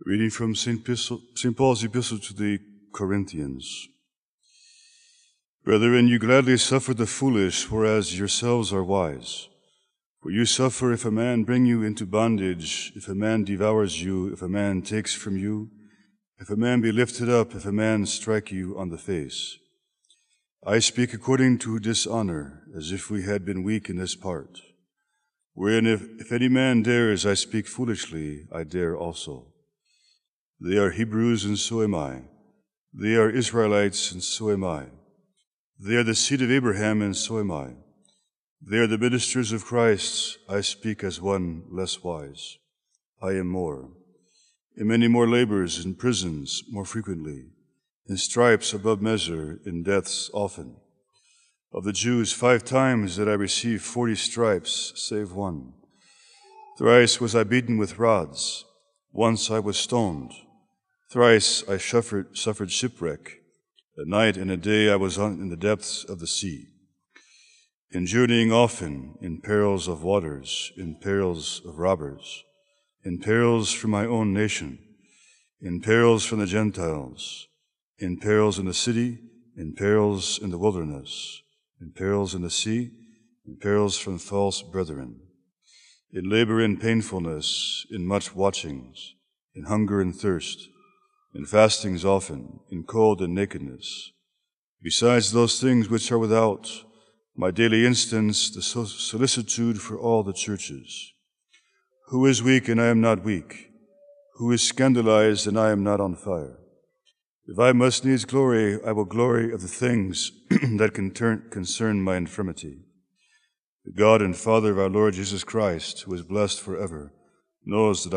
Reading from St. Paul's Epistle to the Corinthians. Brethren, you gladly suffer the foolish, whereas yourselves are wise. For you suffer if a man bring you into bondage, if a man devours you, if a man takes from you, if a man be lifted up, if a man strike you on the face. I speak according to dishonor, as if we had been weak in this part. Wherein if any man dares, I speak foolishly, I dare also. They are Hebrews, and so am I. They are Israelites, and so am I. They are the seed of Abraham, and so am I. They are the ministers of Christ. I speak as one less wise. I am more. In many more labors, in prisons more frequently, in stripes above measure, in deaths often. Of the Jews 5 times did I receive 40 stripes, save one. Thrice was I beaten with rods. Once I was stoned. Thrice I suffered shipwreck. A night and a day I was in the depths of the sea. In journeying often, in perils of waters, in perils of robbers, in perils from my own nation, in perils from the Gentiles, in perils in the city, in perils in the wilderness, in perils in the sea, in perils from false brethren, in labor and painfulness, in much watchings, in hunger and thirst, in fastings often, in cold and nakedness. Besides those things which are without, my daily instance, the solicitude for all the churches. Who is weak and I am not weak? Who is scandalized and I am not on fire? If I must needs glory, I will glory of the things that concern my infirmity. The God and Father of our Lord Jesus Christ, who is blessed forever, knows that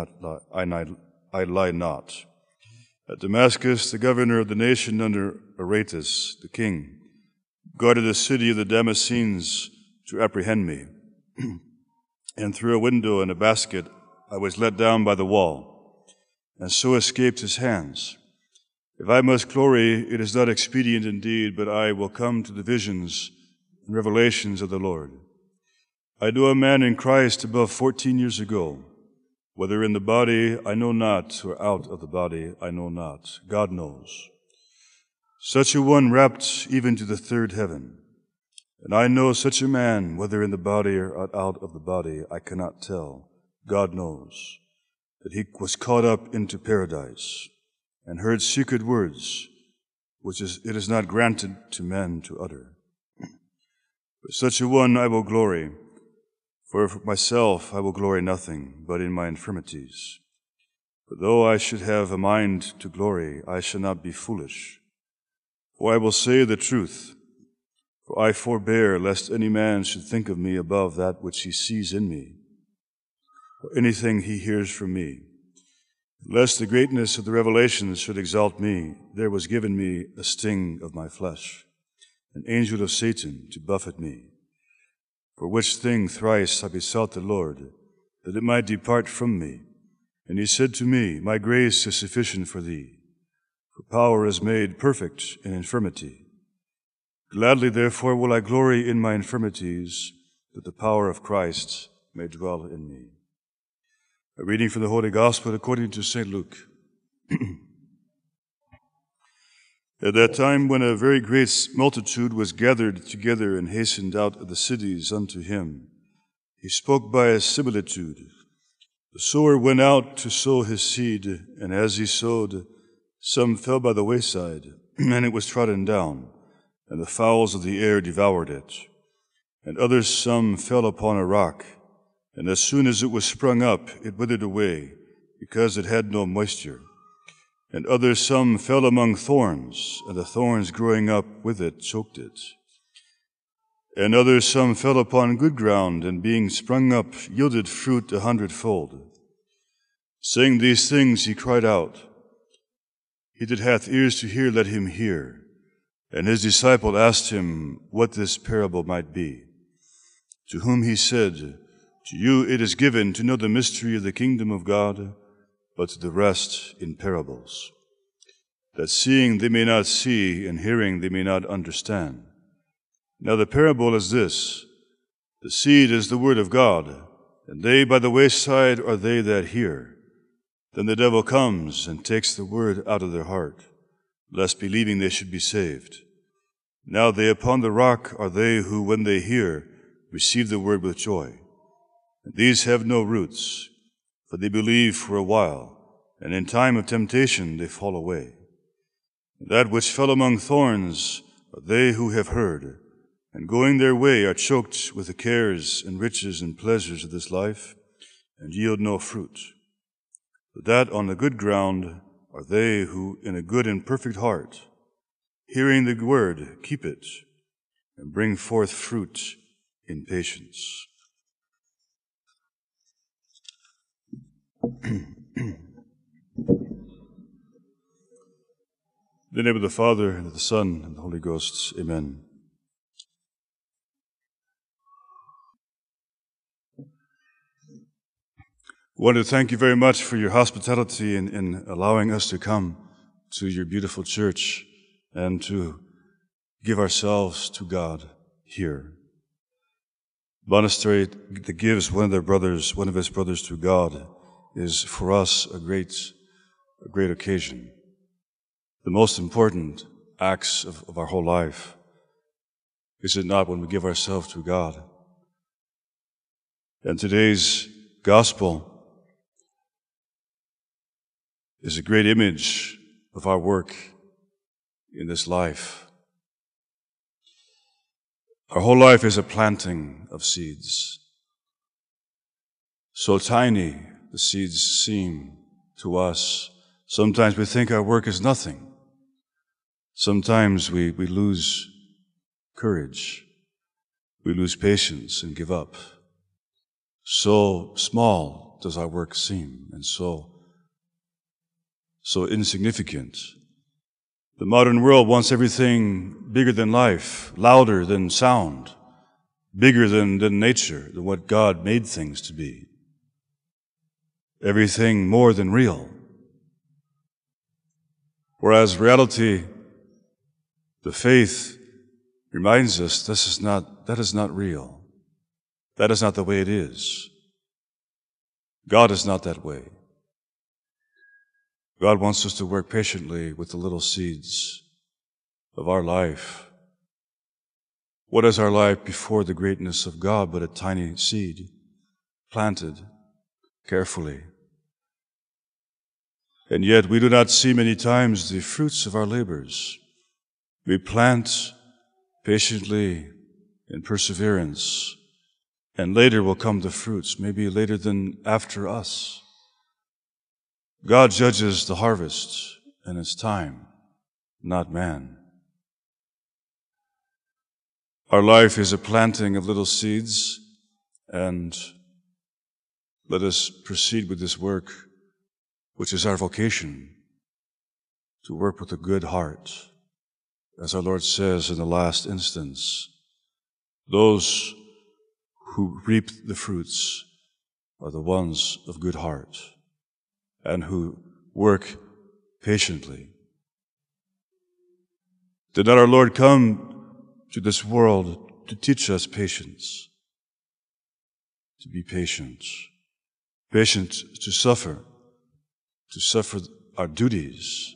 I lie not. At Damascus, the governor of the nation under Aretas, the king, guarded the city of the Damascenes to apprehend me. And through a window and a basket I was let down by the wall, and so escaped his hands. If I must glory, it is not expedient indeed, but I will come to the visions and revelations of the Lord. I knew a man in Christ above 14 years ago. Whether in the body, I know not, or out of the body, I know not. God knows. Such a one rapt even to the 3rd heaven. And I know such a man, whether in the body or out of the body, I cannot tell. God knows. That he was caught up into paradise, and heard secret words, which it is not granted to men to utter. For such a one I will glory. For myself I will glory nothing, but in my infirmities. For though I should have a mind to glory, I shall not be foolish. For I will say the truth. For I forbear, lest any man should think of me above that which he sees in me, or anything he hears from me. Lest the greatness of the revelations should exalt me, there was given me a sting of my flesh, an angel of Satan to buffet me. For which thing thrice I besought the Lord, that it might depart from me. And he said to me, My grace is sufficient for thee, for power is made perfect in infirmity. Gladly therefore will I glory in my infirmities, that the power of Christ may dwell in me. A reading from the Holy Gospel according to St. Luke. At that time, when a very great multitude was gathered together and hastened out of the cities unto him, he spoke by a similitude. The sower went out to sow his seed, and as he sowed, some fell by the wayside, and it was trodden down, and the fowls of the air devoured it. And others some fell upon a rock, and as soon as it was sprung up, it withered away, because it had no moisture. And others some fell among thorns, and the thorns growing up with it choked it. And others some fell upon good ground, and being sprung up, yielded fruit 100-fold. Saying these things, he cried out, He that hath ears to hear, let him hear. And his disciple asked him what this parable might be. To whom he said, To you it is given to know the mystery of the kingdom of God, but to the rest in parables, that seeing they may not see, and hearing they may not understand. Now the parable is this: the seed is the word of God, and they by the wayside are they that hear. Then the devil comes and takes the word out of their heart, lest believing they should be saved. Now they upon the rock are they who, when they hear, receive the word with joy. And these have no roots, for they believe for a while, and in time of temptation they fall away. And that which fell among thorns are they who have heard, and going their way are choked with the cares and riches and pleasures of this life, and yield no fruit. But that on the good ground are they who, in a good and perfect heart, hearing the word, keep it, and bring forth fruit in patience. In the name of the Father, and of the Son, and the Holy Ghost, amen. I want to thank you very much for your hospitality in allowing us to come to your beautiful church and to give ourselves to God here. The monastery that gives one of his brothers to God is for us a great occasion. The most important acts of our whole life, is it not, when we give ourselves to God? And today's gospel is a great image of our work in this life. Our whole life is a planting of seeds. So tiny the seeds seem to us. Sometimes we think our work is nothing. Sometimes we lose courage. We lose patience and give up. So small does our work seem, and so insignificant. The modern world wants everything bigger than life, louder than sound, bigger than nature, than what God made things to be. Everything more than real. Whereas reality, the faith, reminds us that is not real. That is not the way it is. God is not that way. God wants us to work patiently with the little seeds of our life. What is our life before the greatness of God but a tiny seed, planted carefully? And yet we do not see many times the fruits of our labors. We plant patiently in perseverance, and later will come the fruits, maybe later than after us. God judges the harvest in its time, not man. Our life is a planting of little seeds, and let us proceed with this work, which is our vocation, to work with a good heart. As our Lord says in the last instance, those who reap the fruits are the ones of good heart and who work patiently. Did not our Lord come to this world to teach us patience? To be patient. Patient to suffer our duties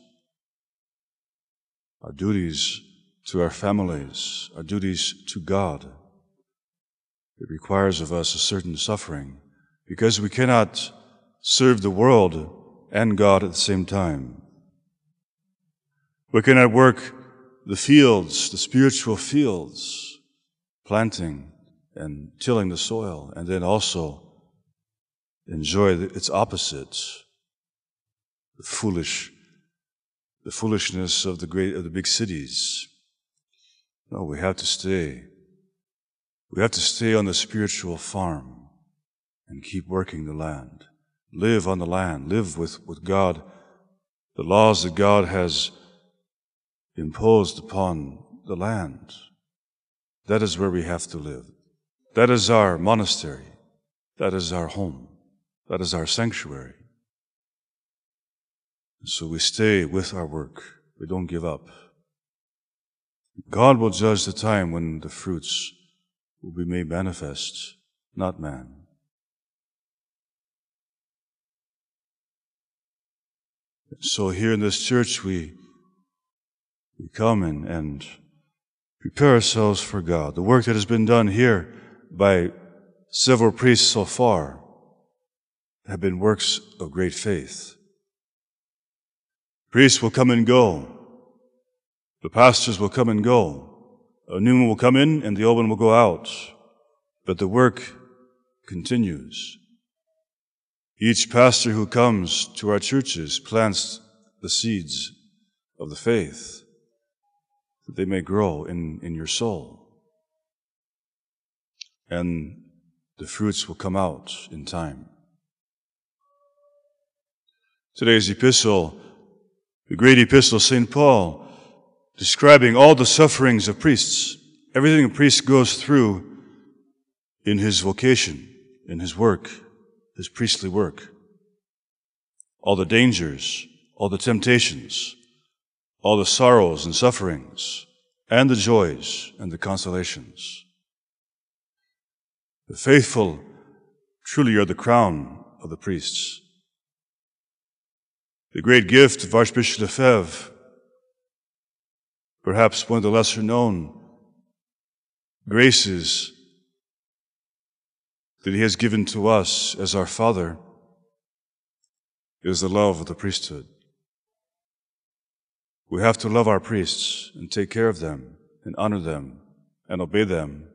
to our families, our duties to God. It requires of us a certain suffering, because we cannot serve the world and God at the same time. We cannot work the fields, the spiritual fields, planting and tilling the soil, and then also enjoy its opposite, the foolishness of the big cities. No, we have to stay. We have to stay on the spiritual farm and keep working the land. Live on the land. Live with God, the laws that God has imposed upon the land. That is where we have to live. That is our monastery. That is our home. That is our sanctuary. So we stay with our work. We don't give up. God will judge the time when the fruits will be made manifest, not man. So here in this church we come and prepare ourselves for God. The work that has been done here by several priests so far have been works of great faith. Priests will come and go. The pastors will come and go. A new one will come in and the old one will go out. But the work continues. Each pastor who comes to our churches plants the seeds of the faith that they may grow in your soul. And the fruits will come out in time. Today's epistle, the great epistle of St. Paul, describing all the sufferings of priests, everything a priest goes through in his vocation, in his work, his priestly work. All the dangers, all the temptations, all the sorrows and sufferings, and the joys and the consolations. The faithful truly are the crown of the priests. The great gift of Archbishop Lefebvre, perhaps one of the lesser known graces that he has given to us as our Father, is the love of the priesthood. We have to love our priests and take care of them and honor them and obey them,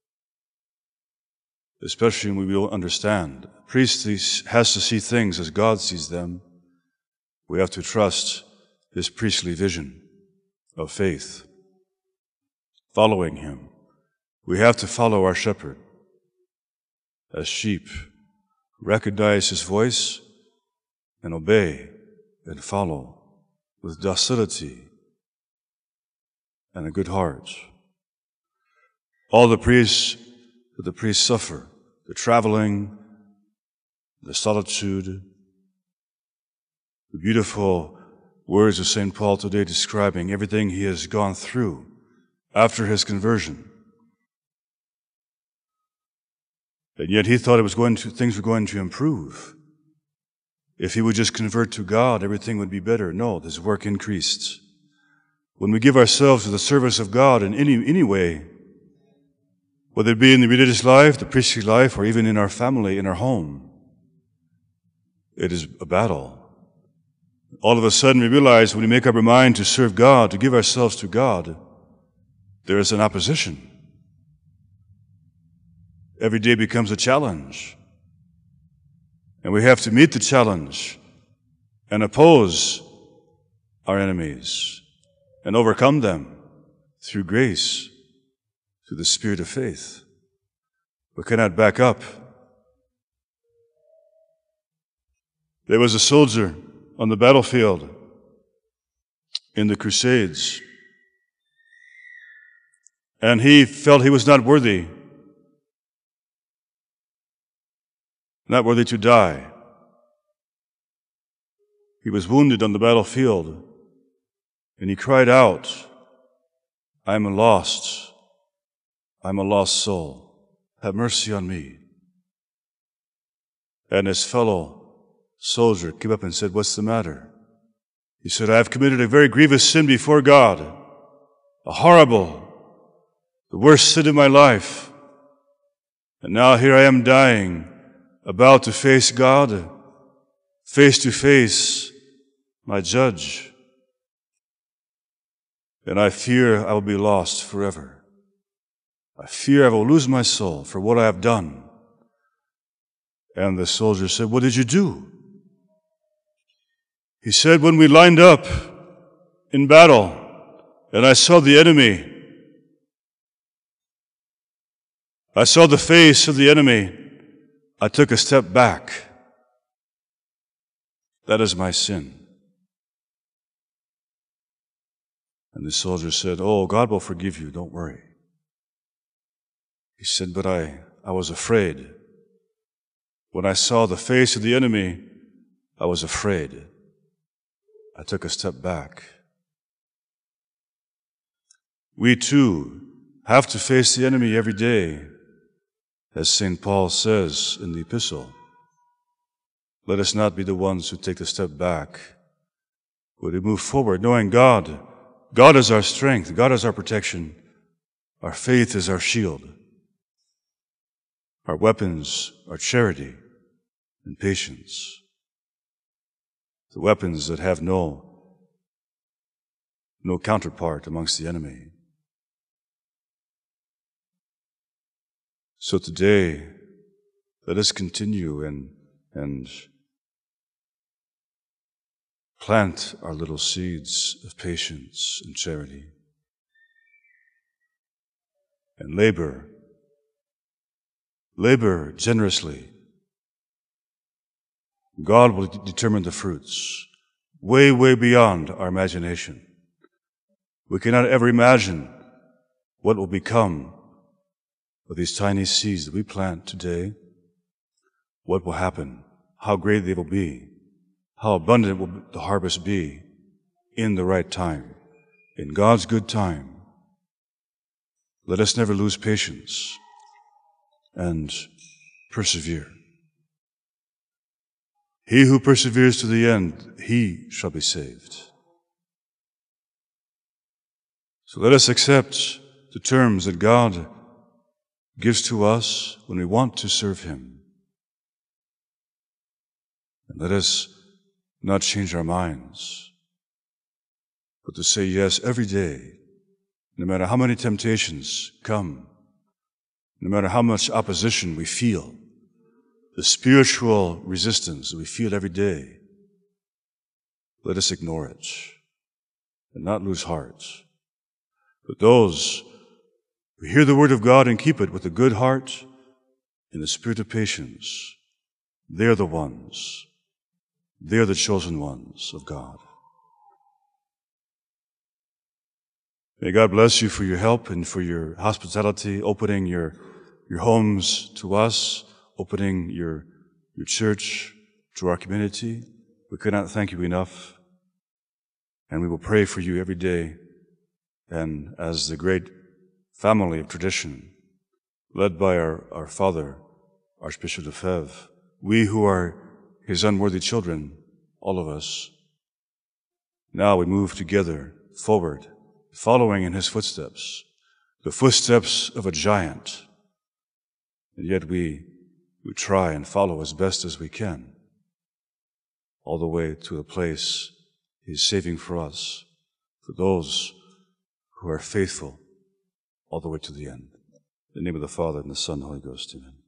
especially when we don't understand. A priest has to see things as God sees them. We have to trust his priestly vision of faith, following him. We have to follow our shepherd. As sheep, recognize his voice and obey and follow with docility and a good heart. All the priests suffer, the traveling, the solitude, the beautiful words of St. Paul today describing everything he has gone through after his conversion. And yet he thought things were going to improve. If he would just convert to God, everything would be better. No, his work increased. When we give ourselves to the service of God in any way, whether it be in the religious life, the priestly life, or even in our family, in our home, it is a battle. All of a sudden we realize when we make up our mind to serve God, to give ourselves to God, there is an opposition. Every day becomes a challenge. And we have to meet the challenge and oppose our enemies and overcome them through grace, through the spirit of faith. We cannot back up. There was a soldier on the battlefield in the Crusades, and he felt he was not worthy to die. He was wounded on the battlefield, and he cried out, I am lost soul. Have mercy on me. And his fellow soldier came up and said, what's the matter? He said, I have committed a very grievous sin before God, the worst sin of my life. And now here I am dying, about to face God, face to face my judge. And I fear I will be lost forever. I fear I will lose my soul for what I have done. And the soldier said, what did you do? He said, when we lined up in battle and I saw the enemy, I saw the face of the enemy, I took a step back. That is my sin. And the soldier said, oh, God will forgive you, don't worry. He said, but I was afraid. When I saw the face of the enemy, I was afraid. I took a step back. We too have to face the enemy every day, as St. Paul says in the epistle. Let us not be the ones who take the step back, Would we move forward knowing God? God is our strength. God is our protection. Our faith is our shield. Our weapons are charity and patience. The weapons that have no counterpart amongst the enemy. So today, let us continue and plant our little seeds of patience and charity. And labor generously. God will determine the fruits, way, way beyond our imagination. We cannot ever imagine what will become of these tiny seeds that we plant today, what will happen, how great they will be, how abundant will the harvest be in the right time, in God's good time. Let us never lose patience and persevere. He who perseveres to the end, he shall be saved. So let us accept the terms that God gives to us when we want to serve Him. And let us not change our minds, but to say yes every day, no matter how many temptations come, no matter how much opposition we feel, the spiritual resistance that we feel every day, let us ignore it and not lose heart. But those who hear the word of God and keep it with a good heart in the spirit of patience, they're the ones. They're the chosen ones of God. May God bless you for your help and for your hospitality, opening your homes to us, opening your church to our community. We cannot thank you enough. And we will pray for you every day. And as the great family of tradition, led by our father, Archbishop Lefebvre, we who are his unworthy children, all of us, now we move together forward, following in his footsteps, the footsteps of a giant. And yet we try and follow as best as we can, all the way to the place he's saving for us, for those who are faithful all the way to the end. In the name of the Father, and the Son, and the Holy Ghost, amen.